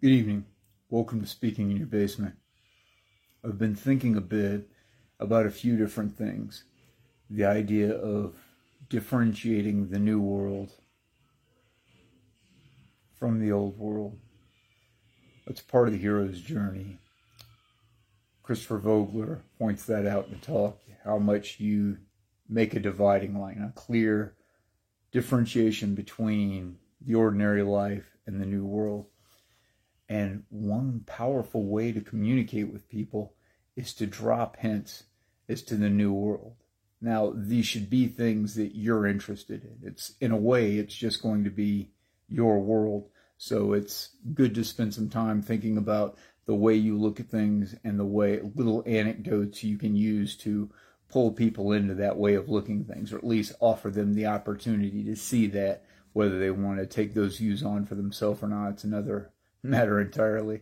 Good evening. Welcome to Speaking in Your Basement. I've been thinking a bit about a few different things. The idea of differentiating the new world from the old world. That's part of the hero's journey. Christopher Vogler points that out in the talk, how much you make a dividing line, a clear differentiation between the ordinary life and the new world. And one powerful way to communicate with people is to drop hints as to the new world. Now, these should be things that you're interested in. In a way, it's just going to be your world. So it's good to spend some time thinking about the way you look at things and the way little anecdotes you can use to pull people into that way of looking at things, or at least offer them the opportunity to see that. Whether they want to take those views on for themselves or not, it's another matter entirely.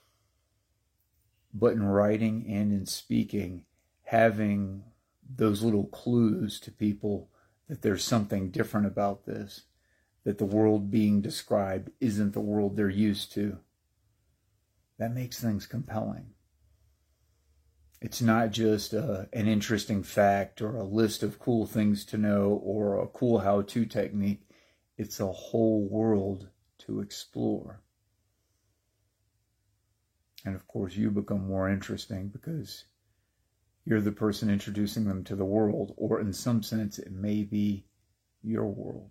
But in writing and in speaking, having those little clues to people that there's something different about this, that the world being described isn't the world they're used to, that makes things compelling. It's not just an interesting fact or a list of cool things to know or a cool how-to technique. It's a whole world to explore. And of course, you become more interesting because you're the person introducing them to the world, or in some sense, it may be your world.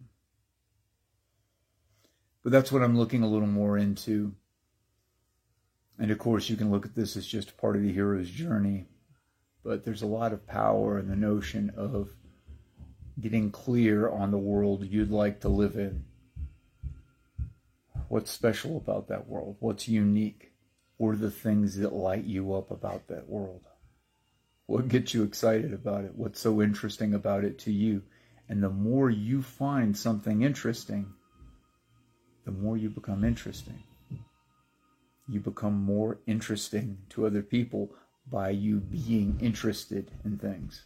But that's what I'm looking a little more into. And of course, you can look at this as just part of the hero's journey. But there's a lot of power in the notion of getting clear on the world you'd like to live in. What's special about that world? What's unique? What are the things that light you up about that world? What gets you excited about it? What's so interesting about it to you? And the more you find something interesting, the more you become interesting. You become more interesting to other people by you being interested in things.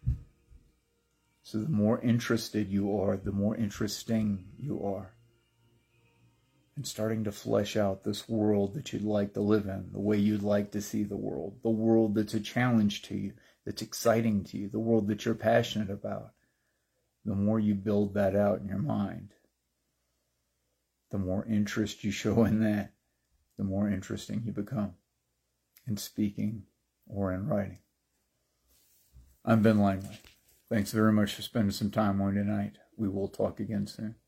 So the more interested you are, the more interesting you are. And starting to flesh out this world that you'd like to live in, the way you'd like to see the world that's a challenge to you, that's exciting to you, the world that you're passionate about. The more you build that out in your mind, the more interest you show in that, the more interesting you become in speaking or in writing. I'm Ben Langley. Thanks very much for spending some time on me tonight. We will talk again soon.